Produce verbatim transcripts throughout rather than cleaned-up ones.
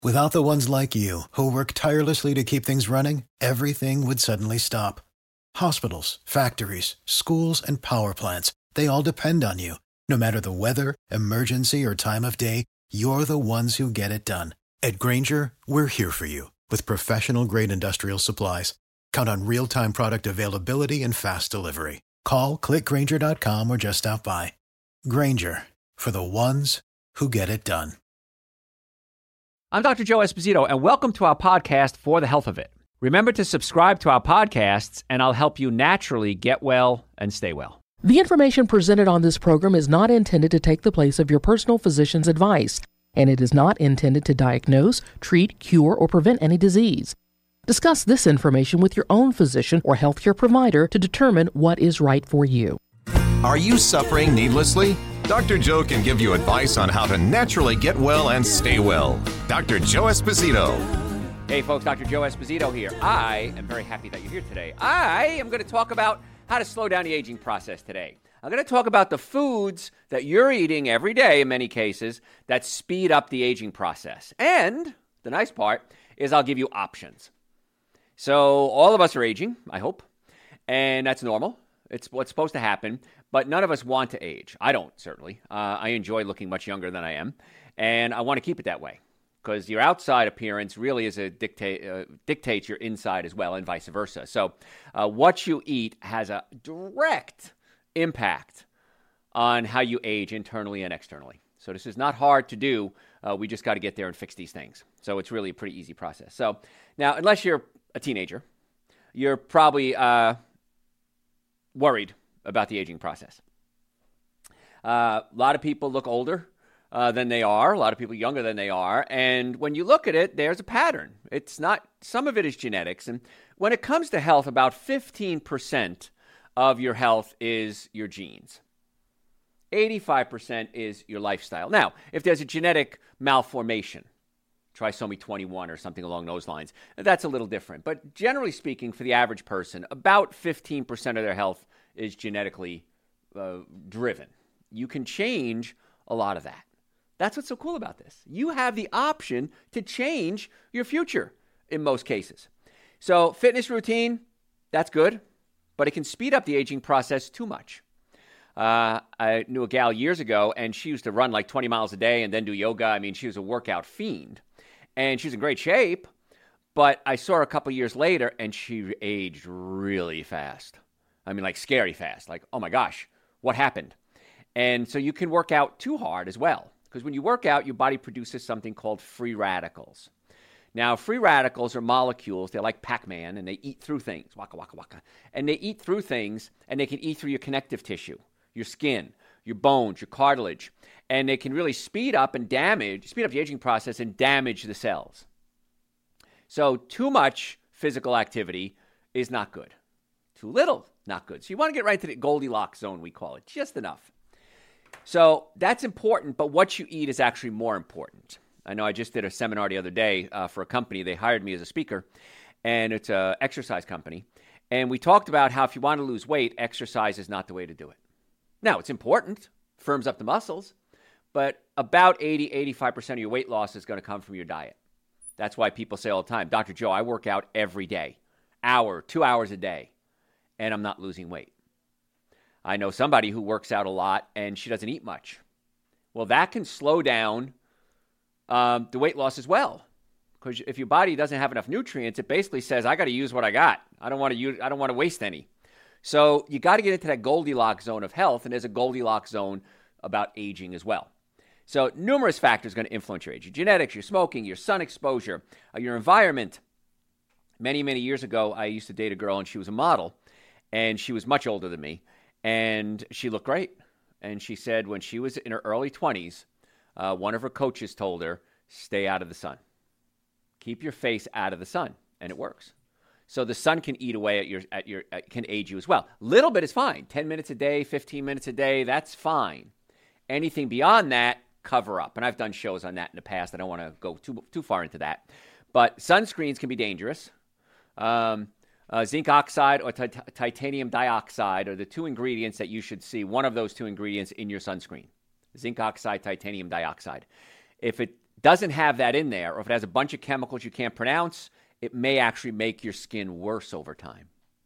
Without the ones like you, who work tirelessly to keep things running, everything would suddenly stop. Hospitals, factories, schools, and power plants, they all depend on you. No matter the weather, emergency, or time of day, you're the ones who get it done. At Grainger, we're here for you with professional-grade industrial supplies. Count on real-time product availability and fast delivery. Call, click Grainger dot com, or just stop by. Grainger, for the ones who get it done. I'm Doctor Joe Esposito, and welcome to our podcast, For the Health of It. Remember to subscribe to our podcasts, and I'll help you naturally get well and stay well. The information presented on this program is not intended to take the place of your personal physician's advice, and it is not intended to diagnose, treat, cure, or prevent any disease. Discuss this information with your own physician or healthcare provider to determine what is right for you. Are you suffering needlessly? Doctor Joe can give you advice on how to naturally get well and stay well. Doctor Joe Esposito. Hey folks, Doctor Joe Esposito here. I am very happy that you're here today. I am going to talk about how to slow down the aging process today. I'm going to talk about the foods that you're eating every day in many cases that speed up the aging process. And the nice part is I'll give you options. So all of us are aging, I hope, and that's normal. It's what's supposed to happen, but none of us want to age. I don't, certainly. Uh, I enjoy looking much younger than I am, and I want to keep it that way because your outside appearance really is a dictate uh, dictates your inside as well, and vice versa. So uh, what you eat has a direct impact on how you age internally and externally. So this is not hard to do. Uh, we just got to get there and fix these things. So it's really a pretty easy process. So now, unless you're a teenager, you're probably uh, worried about the aging process. Uh, a lot of people look older uh, than they are. A lot of people younger than they are. And when you look at it, there's a pattern. It's not, some of it is genetics. And when it comes to health, about fifteen percent of your health is your genes. eighty-five percent is your lifestyle. Now, if there's a genetic malformation, trisomy twenty-one or something along those lines, that's a little different. But generally speaking, for the average person, about fifteen percent of their health is genetically uh, driven. You can change a lot of that. That's what's so cool about this. You have the option to change your future in most cases. So fitness routine, that's good, but it can speed up the aging process too much. Uh, I knew a gal years ago, and she used to run like twenty miles a day and then do yoga. I mean, she was a workout fiend. And she's in great shape, but I saw her a couple years later, and she aged really fast. I mean, like scary fast. Like, oh my gosh, what happened? And so you can work out too hard as well, because when you work out, your body produces something called free radicals. Now, free radicals are molecules. They're like Pac-Man, and they eat through things, waka, waka, waka. And they eat through things, and they can eat through your connective tissue, your skin, your bones, your cartilage. And they can really speed up and damage, speed up the aging process and damage the cells. So too much physical activity is not good. Too little, not good. So you want to get right to the Goldilocks zone, we call it, just enough. So that's important, but what you eat is actually more important. I know I just did a seminar the other day uh, for a company. They hired me as a speaker, and it's an exercise company. And we talked about how if you want to lose weight, exercise is not the way to do it. Now, it's important, firms up the muscles, but about eighty, eighty-five percent of your weight loss is going to come from your diet. That's why people say all the time, Doctor Joe, I work out every day, hour, two hours a day, and I'm not losing weight. I know somebody who works out a lot and she doesn't eat much. Well, that can slow down um, the weight loss as well. Because if your body doesn't have enough nutrients, it basically says, I got to use what I got. I don't want to use, I don't want to waste any. So you got to get into that Goldilocks zone of health, and there's a Goldilocks zone about aging as well. So numerous factors are going to influence your age. Your genetics, your smoking, your sun exposure, uh, your environment. Many, many years ago, I used to date a girl, and she was a model, and she was much older than me, and she looked great. And she said when she was in her early twenties, uh, one of her coaches told her, stay out of the sun. Keep your face out of the sun, and it works. So the sun can eat away at your, at your, at, can age you as well. Little bit is fine. ten minutes a day, fifteen minutes a day, that's fine. Anything beyond that, cover up. And I've done shows on that in the past. I don't want to go too too far into that. But sunscreens can be dangerous. Um, uh, zinc oxide or t- titanium dioxide are the two ingredients that you should see, one of those two ingredients in your sunscreen. Zinc oxide, titanium dioxide. If it doesn't have that in there, or if it has a bunch of chemicals you can't pronounce, it may actually make your skin worse over time.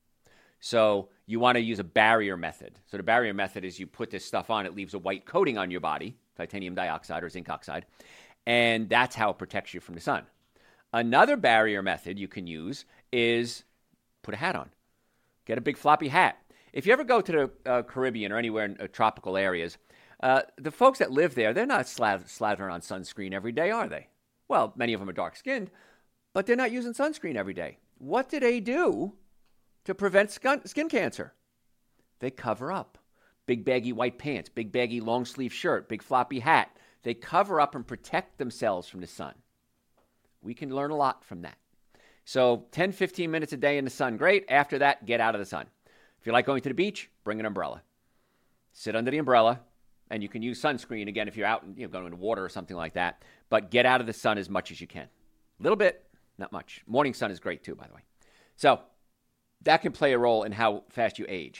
So you want to use a barrier method. So the barrier method is you put this stuff on, it leaves a white coating on your body, titanium dioxide or zinc oxide, and that's how it protects you from the sun. Another barrier method you can use is put a hat on. Get a big floppy hat. If you ever go to the uh, Caribbean or anywhere in uh, tropical areas, uh, the folks that live there, they're not slath- slathering on sunscreen every day, are they? Well, many of them are dark-skinned, but they're not using sunscreen every day. What do they do to prevent skin, skin cancer? They cover up. Big baggy white pants, big baggy long sleeve shirt, big floppy hat. They cover up and protect themselves from the sun. We can learn a lot from that. So ten, fifteen minutes a day in the sun, great. After that, get out of the sun. If you like going to the beach, bring an umbrella. Sit under the umbrella, and you can use sunscreen, again, if you're out and you know, going into water or something like that. But get out of the sun as much as you can. A little bit, not much. Morning sun is great too, by the way. So that can play a role in how fast you age.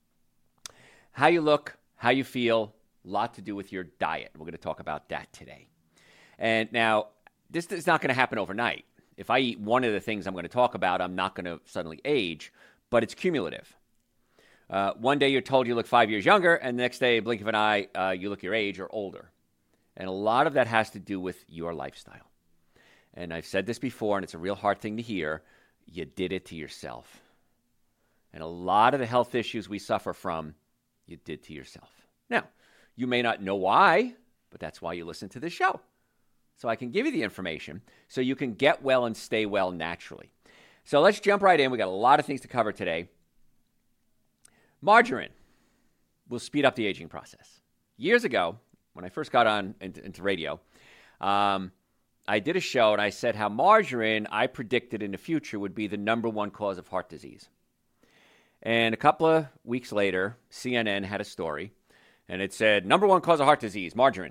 How you look, how you feel, a lot to do with your diet. We're going to talk about that today. And now, this is not going to happen overnight. If I eat one of the things I'm going to talk about, I'm not going to suddenly age, but it's cumulative. Uh, one day you're told you look five years younger, and the next day, blink of an eye, uh, you look your age or older. And a lot of that has to do with your lifestyle. And I've said this before, and it's a real hard thing to hear. You did it to yourself. And a lot of the health issues we suffer from, you did to yourself. Now, you may not know why, but that's why you listen to this show. So I can give you the information so you can get well and stay well naturally. So let's jump right in. We got a lot of things to cover today. Margarine will speed up the aging process. Years ago, when I first got on into, into radio, um, I did a show and I said how margarine, I predicted in the future, would be the number one cause of heart disease. And a couple of weeks later, C N N had a story, and it said, number one cause of heart disease, margarine.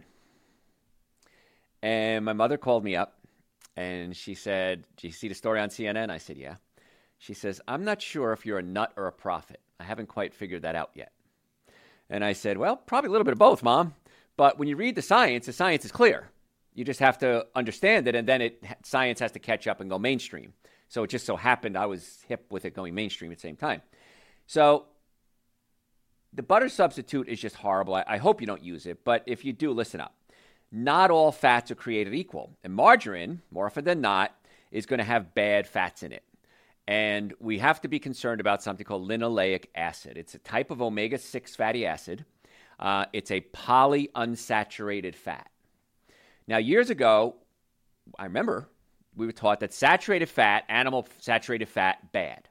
And my mother called me up, and she said, did you see the story on C N N? I said, yeah. She says, I'm not sure if you're a nut or a prophet. I haven't quite figured that out yet. And I said, well, probably a little bit of both, Mom. But when you read the science, the science is clear. You just have to understand it, and then it science has to catch up and go mainstream. So it just so happened I was hip with it going mainstream at the same time. So the butter substitute is just horrible. I, I hope you don't use it, but if you do, listen up. Not all fats are created equal. And margarine, more often than not, is going to have bad fats in it. And we have to be concerned about something called linoleic acid. It's a type of omega six fatty acid. Uh, it's a polyunsaturated fat. Now, years ago, I remember we were taught that saturated fat, animal saturated fat, bad.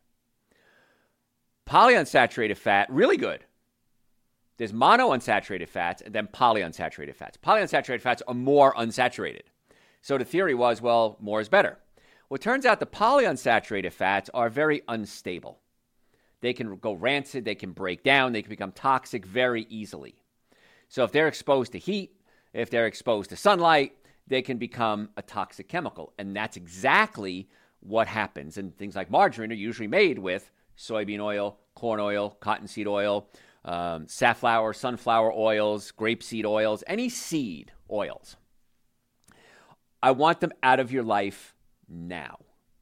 Polyunsaturated fat, really good. There's monounsaturated fats and then polyunsaturated fats. Polyunsaturated fats are more unsaturated. So the theory was, well, more is better. Well, it turns out the polyunsaturated fats are very unstable. They can go rancid, they can break down, they can become toxic very easily. So if they're exposed to heat, if they're exposed to sunlight, they can become a toxic chemical. And that's exactly what happens. And things like margarine are usually made with soybean oil, corn oil, cottonseed oil, um, safflower, sunflower oils, grapeseed oils, any seed oils. I want them out of your life now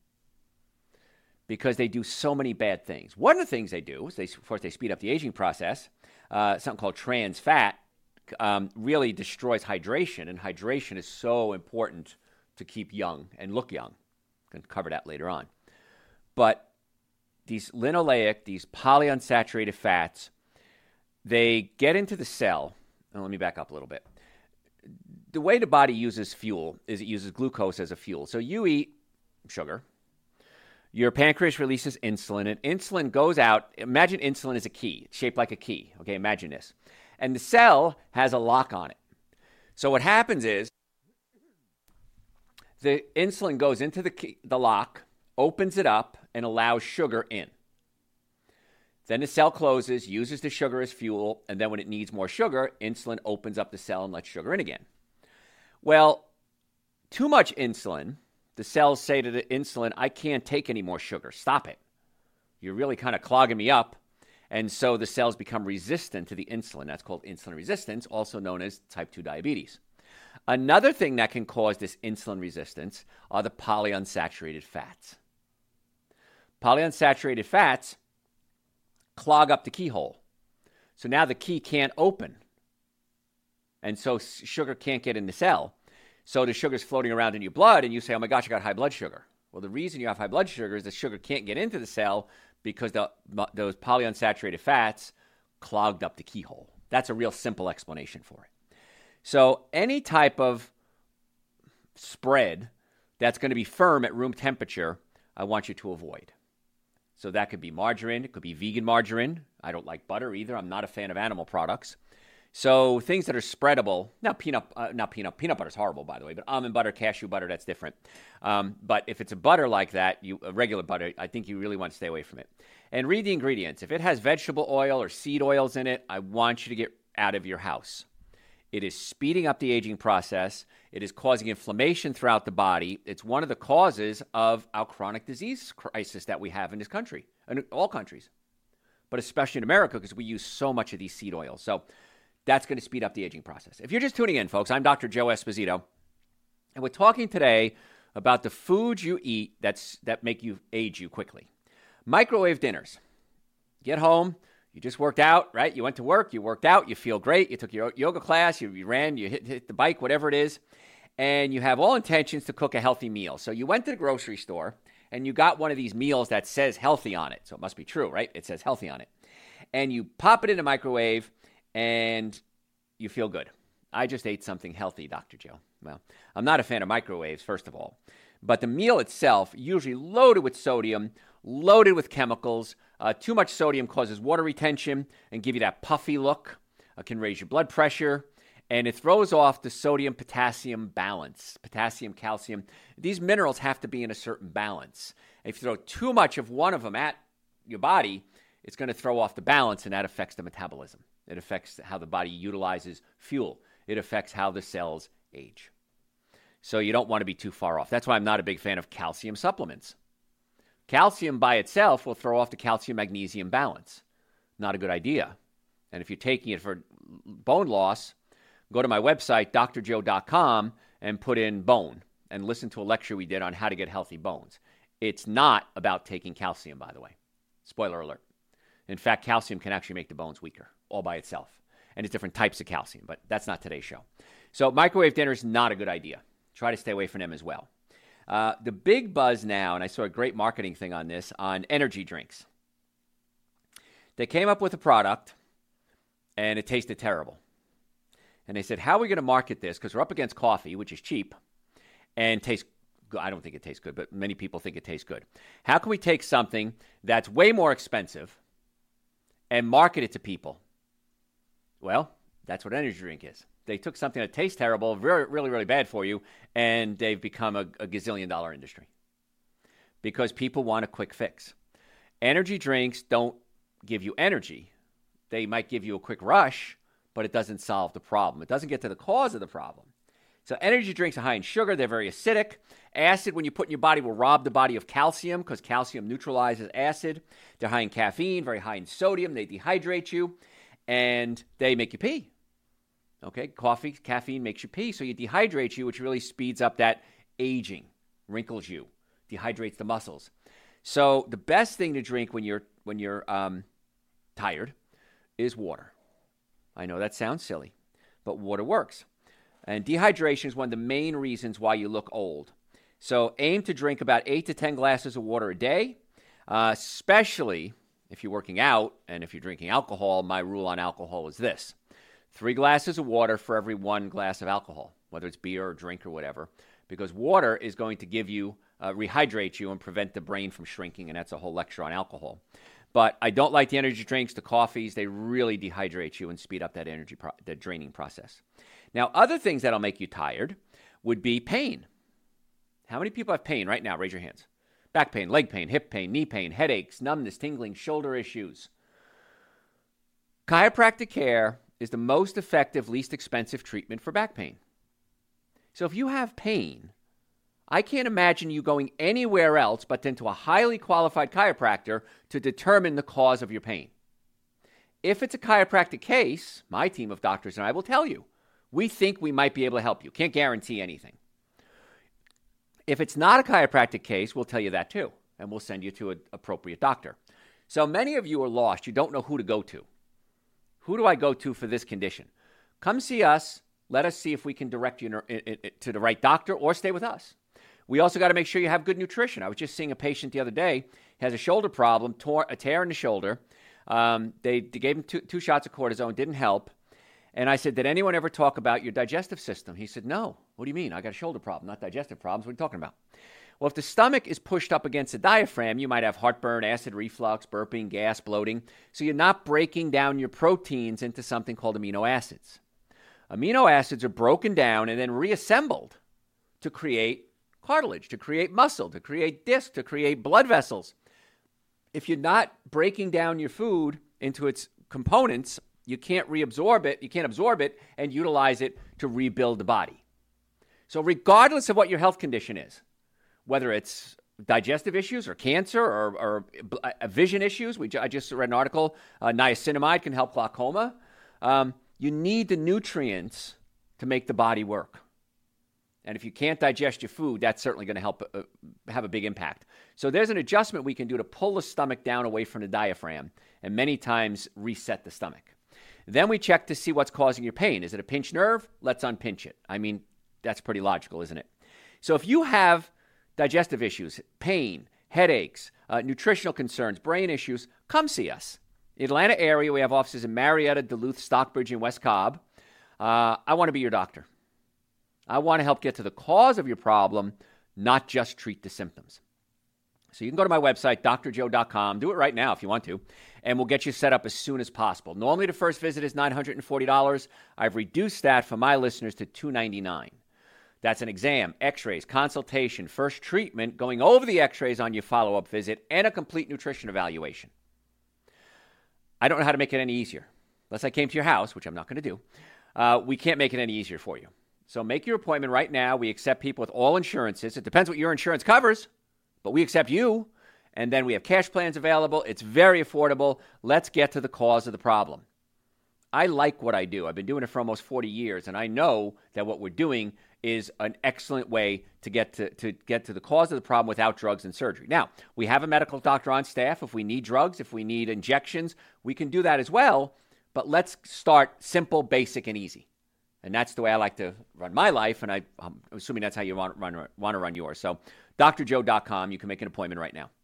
because they do so many bad things. One of the things they do is, they, of course, they speed up the aging process. Uh, something called trans fat um, really destroys hydration, and hydration is so important to keep young and look young. I'm going to cover that later on. But these linoleic, these polyunsaturated fats, they get into the cell. Now, let me back up a little bit. The way the body uses fuel is it uses glucose as a fuel. So you eat sugar. Your pancreas releases insulin, and insulin goes out. Imagine insulin is a key. It's shaped like a key. Okay, imagine this. And the cell has a lock on it. So what happens is the insulin goes into the key, the lock, opens it up, and allows sugar in. Then the cell closes, uses the sugar as fuel, and then when it needs more sugar, insulin opens up the cell and lets sugar in again. Well, too much insulin, the cells say to the insulin, I can't take any more sugar. Stop it. You're really kind of clogging me up. And so the cells become resistant to the insulin. That's called insulin resistance, also known as type two diabetes. Another thing that can cause this insulin resistance are the polyunsaturated fats. Polyunsaturated fats clog up the keyhole. So now the key can't open. And so sugar can't get in the cell. So the sugar's floating around in your blood, and you say, oh my gosh, I got high blood sugar. Well, the reason you have high blood sugar is the sugar can't get into the cell because the, those polyunsaturated fats clogged up the keyhole. That's a real simple explanation for it. So any type of spread that's going to be firm at room temperature, I want you to avoid. So that could be margarine. It could be vegan margarine. I don't like butter either. I'm not a fan of animal products. So things that are spreadable. Now, peanut, uh, not peanut. Peanut butter is horrible, by the way. But almond butter, cashew butter, that's different. Um, but if it's a butter like that, you a regular butter, I think you really want to stay away from it. And read the ingredients. If it has vegetable oil or seed oils in it, I want you to get out of your house. It is speeding up the aging process. It is causing inflammation throughout the body. It's one of the causes of our chronic disease crisis that we have in this country, and all countries, but especially in America because we use so much of these seed oils. So that's going to speed up the aging process. If you're just tuning in, folks, I'm Doctor Joe Esposito, and we're talking today about the foods you eat that's, that make you age you quickly. Microwave dinners. Get home. You just worked out, right? You went to work, you worked out, you feel great. You took your yoga class, you, you ran, you hit, hit the bike, whatever it is, and you have all intentions to cook a healthy meal. So you went to the grocery store and you got one of these meals that says healthy on it. So it must be true, right? It says healthy on it. And you pop it in the microwave and you feel good. I just ate something healthy, Doctor Joe. Well, I'm not a fan of microwaves, first of all. But the meal itself, usually loaded with sodium, loaded with chemicals. Uh, too much sodium causes water retention and give you that puffy look. It can raise your blood pressure. And it throws off the sodium-potassium balance. Potassium, calcium. These minerals have to be in a certain balance. If you throw too much of one of them at your body, it's going to throw off the balance, and that affects the metabolism. It affects how the body utilizes fuel. It affects how the cells age. So you don't want to be too far off. That's why I'm not a big fan of calcium supplements. Calcium by itself will throw off the calcium-magnesium balance. Not a good idea. And if you're taking it for bone loss, go to my website, D R joe dot com, and put in bone and listen to a lecture we did on how to get healthy bones. It's not about taking calcium, by the way. Spoiler alert. In fact, calcium can actually make the bones weaker all by itself. And it's different types of calcium, but that's not today's show. So microwave dinner is not a good idea. Try to stay away from them as well. Uh, the big buzz now, and I saw a great marketing thing on this, on energy drinks. They came up with a product, and it tasted terrible. And they said, how are we going to market this? Because we're up against coffee, which is cheap, and tastes good. I don't think it tastes good, but many people think it tastes good. How can we take something that's way more expensive and market it to people? Well, that's what energy drink is. They took something that tastes terrible, really, really, really bad for you, and they've become a, a gazillion dollar industry because people want a quick fix. Energy drinks don't give you energy. They might give you a quick rush, but it doesn't solve the problem. It doesn't get to the cause of the problem. So energy drinks are high in sugar. They're very acidic. Acid, when you put in your body, will rob the body of calcium because calcium neutralizes acid. They're high in caffeine, very high in sodium. They dehydrate you, and they make you pee. Okay, coffee, caffeine makes you pee, so you dehydrate you, which really speeds up that aging, wrinkles you, dehydrates the muscles. So the best thing to drink when you're when you're um, tired is water. I know that sounds silly, but water works. And dehydration is one of the main reasons why you look old. So aim to drink about eight to ten glasses of water a day, uh, especially if you're working out and if you're drinking alcohol. My rule on alcohol is this. Three glasses of water for every one glass of alcohol, whether it's beer or drink or whatever, because water is going to give you, uh, rehydrate you and prevent the brain from shrinking, and that's a whole lecture on alcohol. But I don't like the energy drinks, the coffees. They really dehydrate you and speed up that energy, pro- the draining process. Now, other things that'll make you tired would be pain. How many people have pain right now? Raise your hands. Back pain, leg pain, hip pain, knee pain, headaches, numbness, tingling, shoulder issues. Chiropractic care is the most effective, least expensive treatment for back pain. So if you have pain, I can't imagine you going anywhere else but into a highly qualified chiropractor to determine the cause of your pain. If it's a chiropractic case, my team of doctors and I will tell you, We think we might be able to help you. Can't guarantee anything. If it's not a chiropractic case, we'll tell you that too, and we'll send you to an appropriate doctor. So many of you are lost. You don't know who to go to. Who do I go to for this condition? Come see us. Let us see if we can direct you to the right doctor or stay with us. We also got to make sure you have good nutrition. I was just seeing a patient the other day. He has a shoulder problem, tore, a tear in the shoulder. Um, they, they gave him two, two shots of cortisone, didn't help. And I said, did anyone ever talk about your digestive system? He said, no. What do you mean? I got a shoulder problem, not digestive problems. What are you talking about? Well, if the stomach is pushed up against the diaphragm, you might have heartburn, acid reflux, burping, gas, bloating. So you're not breaking down your proteins into something called amino acids. Amino acids are broken down and then reassembled to create cartilage, to create muscle, to create disc, to create blood vessels. If you're not breaking down your food into its components, you can't reabsorb it, you can't absorb it and utilize it to rebuild the body. So regardless of what your health condition is, whether it's digestive issues or cancer or, or uh, vision issues, we, I just read an article, uh, niacinamide can help glaucoma. Um, you need the nutrients to make the body work. And if you can't digest your food, that's certainly going to help uh, have a big impact. So there's an adjustment we can do to pull the stomach down away from the diaphragm and many times reset the stomach. Then we check to see what's causing your pain. Is it a pinched nerve? Let's unpinch it. I mean, that's pretty logical, isn't it? So if you have digestive issues, pain, headaches, uh, nutritional concerns, brain issues, come see us. In the Atlanta area, we have offices in Marietta, Duluth, Stockbridge, and West Cobb. Uh, I want to be your doctor. I want to help get to the cause of your problem, not just treat the symptoms. So you can go to my website, D R joe dot com. Do it right now if you want to, and we'll get you set up as soon as possible. Normally, the first visit is nine hundred forty dollars. I've reduced that for my listeners to two hundred ninety-nine dollars. That's an exam, x-rays, consultation, first treatment, going over the x-rays on your follow-up visit, and a complete nutrition evaluation. I don't know how to make it any easier. Unless I came to your house, which I'm not going to do, uh, we can't make it any easier for you. So make your appointment right now. We accept people with all insurances. It depends what your insurance covers, but we accept you. And then we have cash plans available. It's very affordable. Let's get to the cause of the problem. I like what I do. I've been doing it for almost forty years, and I know that what we're doing is an excellent way to get to, to get to the cause of the problem without drugs and surgery. Now, we have a medical doctor on staff. If we need drugs, if we need injections, we can do that as well. But let's start simple, basic, and easy. And that's the way I like to run my life, and I, I'm assuming that's how you want, run, want to run yours. So D R joe dot com, you can make an appointment right now.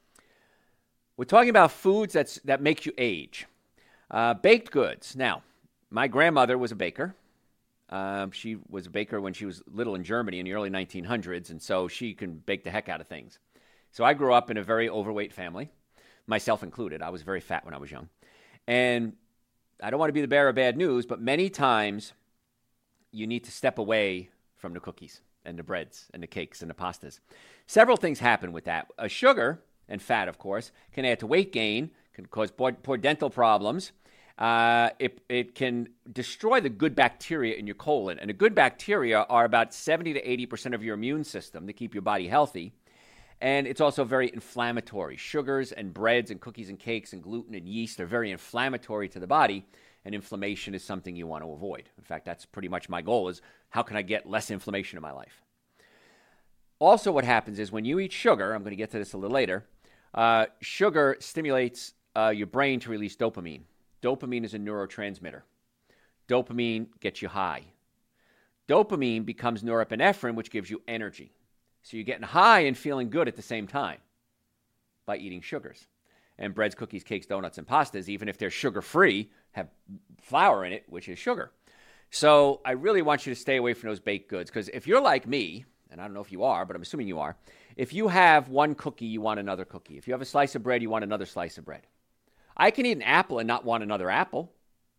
We're talking about foods that's, that make you age. Uh, baked goods. Now, my grandmother was a baker. Um, she was a baker when she was little in Germany in the early nineteen hundreds, and so she can bake the heck out of things. So I grew up in a very overweight family, myself included. I was very fat when I was young. And I don't want to be the bearer of bad news, but many times you need to step away from the cookies and the breads and the cakes and the pastas. Several things happen with that. Uh, sugar and fat, of course, can add to weight gain, can cause poor, poor dental problems. Uh, it, it can destroy the good bacteria in your colon. And the good bacteria are about seventy to eighty percent of your immune system to keep your body healthy. And it's also very inflammatory. Sugars and breads and cookies and cakes and gluten and yeast are very inflammatory to the body. And inflammation is something you want to avoid. In fact, that's pretty much my goal is how can I get less inflammation in my life? Also, what happens is when you eat sugar, I'm going to get to this a little later, uh, sugar stimulates uh, your brain to release dopamine. Dopamine is a neurotransmitter. Dopamine gets you high. Dopamine becomes norepinephrine, which gives you energy. So you're getting high and feeling good at the same time by eating sugars. And breads, cookies, cakes, donuts, and pastas, even if they're sugar-free, have flour in it, which is sugar. So I really want you to stay away from those baked goods, because if you're like me, and I don't know if you are, but I'm assuming you are, if you have one cookie, you want another cookie. If you have a slice of bread, you want another slice of bread. I can eat an apple and not want another apple.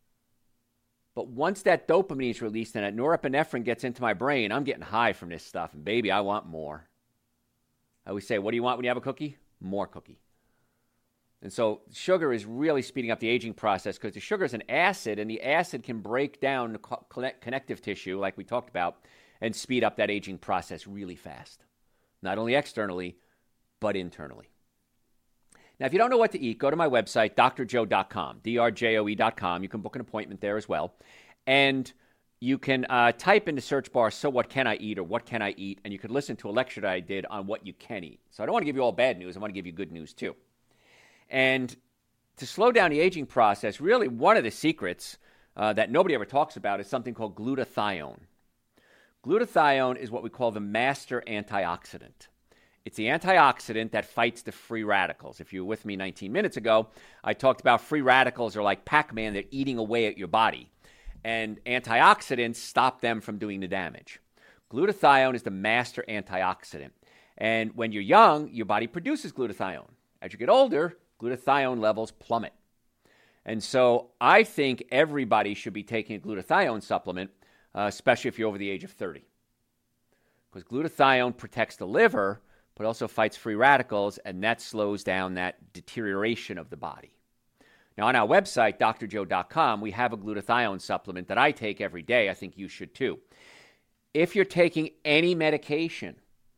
But once that dopamine is released and that norepinephrine gets into my brain, I'm getting high from this stuff. And baby, I want more. I always say, what do you want when you have a cookie? More cookie. And so sugar is really speeding up the aging process because the sugar is an acid, and the acid can break down the co- connective tissue, like we talked about, and speed up that aging process really fast. Not only externally, but internally. Now, if you don't know what to eat, go to my website, D R joe dot com, D R J O E dot com. You can book an appointment there as well. And you can uh, type in the search bar, so what can I eat or what can I eat? And you could listen to a lecture that I did on what you can eat. So I don't want to give you all bad news. I want to give you good news too. And to slow down the aging process, really one of the secrets uh, that nobody ever talks about is something called glutathione. Glutathione is what we call the master antioxidant. It's the antioxidant that fights the free radicals. If you were with me nineteen minutes ago, I talked about free radicals are like Pac-Man. They're eating away at your body. And antioxidants stop them from doing the damage. Glutathione is the master antioxidant. And when you're young, your body produces glutathione. As you get older, glutathione levels plummet. And so I think everybody should be taking a glutathione supplement, uh, especially if you're over the age of thirty. Because glutathione protects the liver, but also fights free radicals, and that slows down that deterioration of the body. Now, on our website, D R joe dot com, we have a glutathione supplement that I take every day. I think you should too. If you're taking any medication,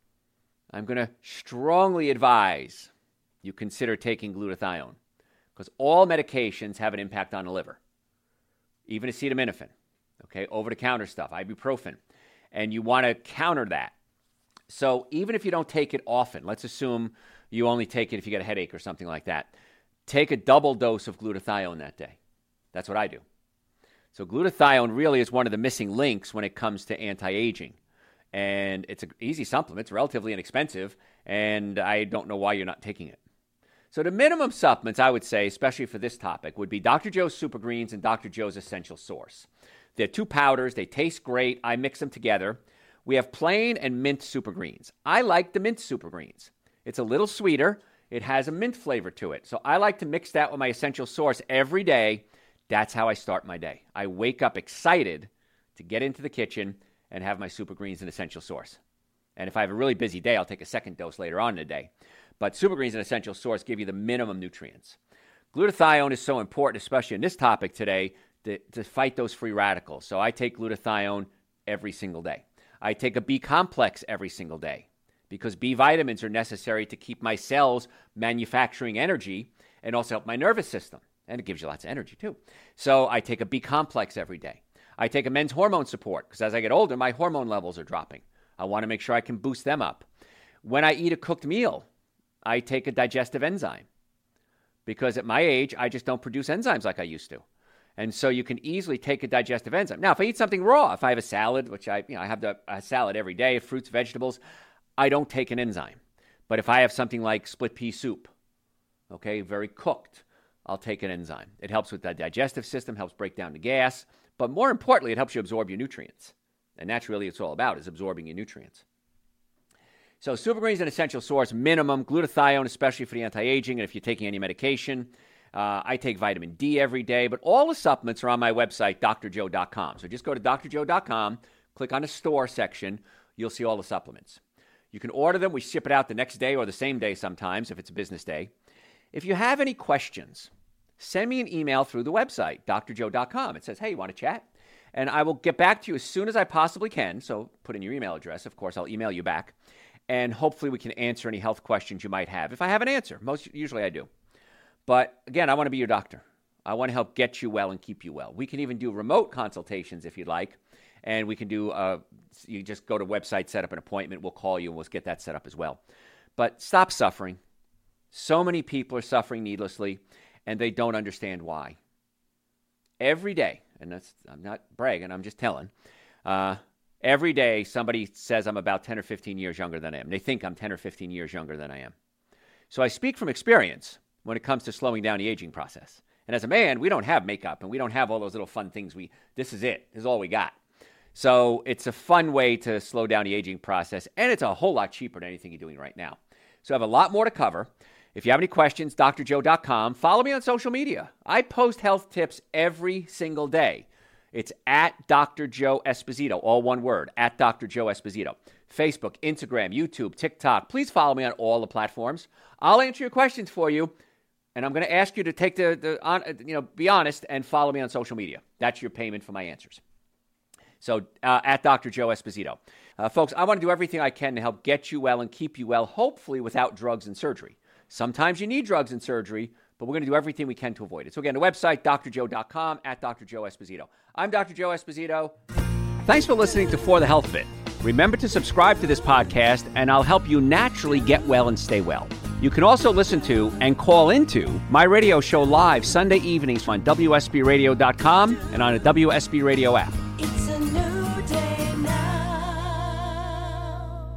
I'm going to strongly advise you consider taking glutathione because all medications have an impact on the liver, even acetaminophen, okay, over-the-counter stuff, ibuprofen, and you want to counter that. So even if you don't take it often, let's assume you only take it if you get a headache or something like that, take a double dose of glutathione that day. That's what I do. So glutathione really is one of the missing links when it comes to anti-aging. And it's an easy supplement. It's relatively inexpensive, and I don't know why you're not taking it. So the minimum supplements, I would say, especially for this topic, would be Doctor Joe's Super Greens and Doctor Joe's Essential Source. They're two powders. They taste great. I mix them together. We have plain and mint Super Greens. I like the mint Super Greens. It's a little sweeter. It has a mint flavor to it. So I like to mix that with my Essential Source every day. That's how I start my day. I wake up excited to get into the kitchen and have my Super Greens and Essential Source. And if I have a really busy day, I'll take a second dose later on in the day. But Super Greens and Essential Source give you the minimum nutrients. Glutathione is so important, especially in this topic today, to, to fight those free radicals. So I take glutathione every single day. I take a B complex every single day, because B vitamins are necessary to keep my cells manufacturing energy and also help my nervous system. And it gives you lots of energy, too. So I take a B complex every day. I take a men's hormone support, because as I get older, my hormone levels are dropping. I want to make sure I can boost them up. When I eat a cooked meal, I take a digestive enzyme, because at my age, I just don't produce enzymes like I used to. And so you can easily take a digestive enzyme. Now, if I eat something raw, if I have a salad, which I, you know, I have the, a salad every day, fruits, vegetables, I don't take an enzyme. But if I have something like split pea soup, okay, very cooked, I'll take an enzyme. It helps with the digestive system, helps break down the gas, but more importantly, it helps you absorb your nutrients. And that's really what it's all about, is absorbing your nutrients. So Super Greens and Essential Source, minimum, glutathione, especially for the anti-aging, and if you're taking any medication. Uh, I take vitamin D every day, but all the supplements are on my website, D R joe dot com. So just go to D R joe dot com, click on the store section, you'll see all the supplements. You can order them. We ship it out the next day or the same day sometimes if it's a business day. If you have any questions, send me an email through the website, D R joe dot com. It says, hey, you want to chat? And I will get back to you as soon as I possibly can. So put in your email address. Of course, I'll email you back. And hopefully we can answer any health questions you might have. If I have an answer, most usually I do. But again, I want to be your doctor. I want to help get you well and keep you well. We can even do remote consultations if you'd like. And we can do, uh, you just go to website, set up an appointment. We'll call you and we'll get that set up as well. But stop suffering. So many people are suffering needlessly and they don't understand why. Every day, and that's, I'm not bragging, I'm just telling, uh, every day somebody says I'm about ten or fifteen years younger than I am. They think I'm ten or fifteen years younger than I am. So I speak from experience when it comes to slowing down the aging process. And as a man, we don't have makeup and we don't have all those little fun things. We This is it. This is all we got. So it's a fun way to slow down the aging process, and it's a whole lot cheaper than anything you're doing right now. So I have a lot more to cover. If you have any questions, D R joe dot com. Follow me on social media. I post health tips every single day. It's at Doctor Joe Esposito, all one word, at Doctor Joe Esposito. Facebook, Instagram, YouTube, TikTok. Please follow me on all the platforms. I'll answer your questions for you. And I'm going to ask you to take the, the on, you know, be honest and follow me on social media. That's your payment for my answers. So uh, at Doctor Joe Esposito. Uh, folks, I want to do everything I can to help get you well and keep you well, hopefully without drugs and surgery. Sometimes you need drugs and surgery, but we're going to do everything we can to avoid it. So again, the website, D R joe dot com, at Doctor Joe Esposito. I'm Doctor Joe Esposito. Thanks for listening to For the Health Fit. Remember to subscribe to this podcast, and I'll help you naturally get well and stay well. You can also listen to and call into my radio show live Sunday evenings on W S B radio dot com and on a W S B Radio app. It's a new day now.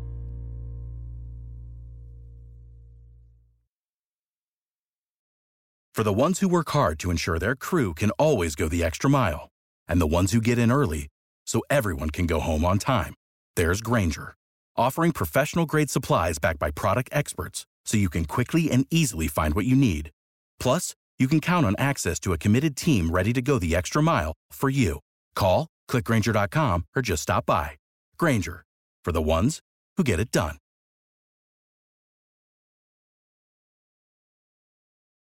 For the ones who work hard to ensure their crew can always go the extra mile, and the ones who get in early so everyone can go home on time, there's Grainger, offering professional-grade supplies backed by product experts so you can quickly and easily find what you need. Plus, you can count on access to a committed team ready to go the extra mile for you. Call, click Grainger dot com, or just stop by. Grainger, for the ones who get it done.